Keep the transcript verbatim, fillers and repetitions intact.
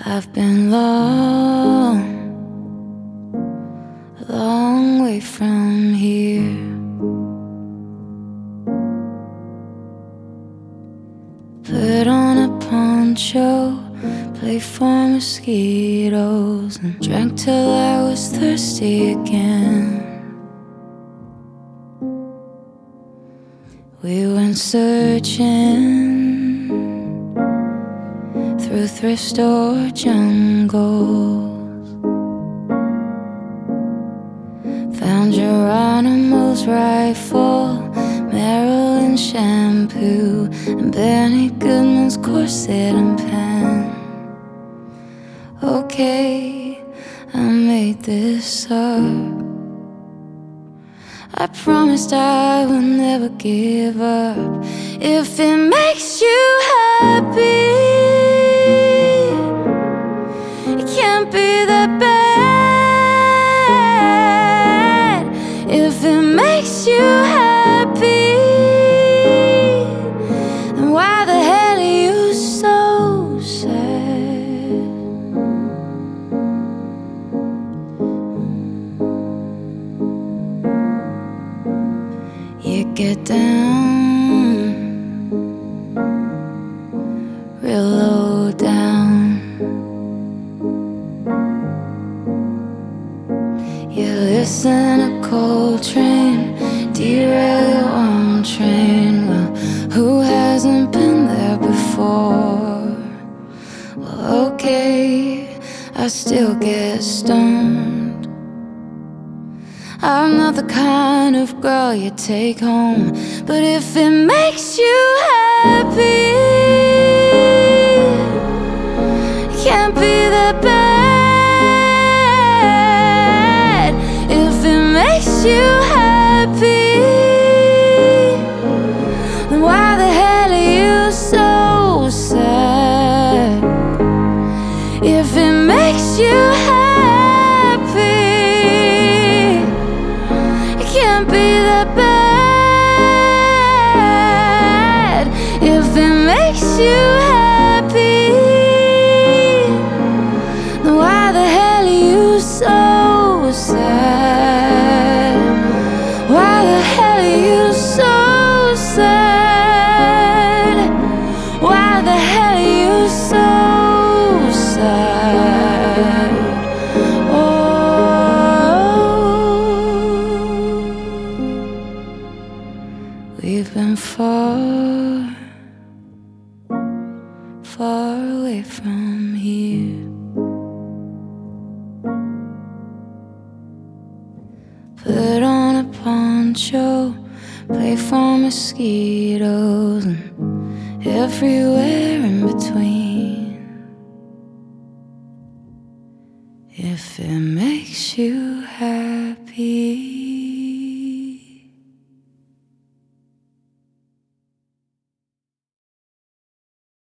I've been long, a long way from here. Put on a poncho, play for mosquitoes, and drank till I was thirsty again. We went searching through thrift store jungles, found Geronimo's rifle, Marilyn shampoo, and Benny Goodman's corset and pen. Okay, I made this up. I promised I would never give up. If it makes you happy, it can't be that bad. If it makes you happy, then why the hell are you so sad? You get down, real low down. You listen to Coltrane, derail your own train. Well, who hasn't been there before? Well, okay, I still get stoned. I'm not the kind of girl you take home, but if it makes you happy, it can't be that bad. If it makes you happy, then why the hell are you so sad? If it makes you happy, can't be that bad. If it makes you happy, then why the hell are you so sad? Why the hell are you so sad? Why the hell are you so sad? We've been far, far away from here. Put on a poncho, play for mosquitoes, and everywhere in between. If it makes you happy.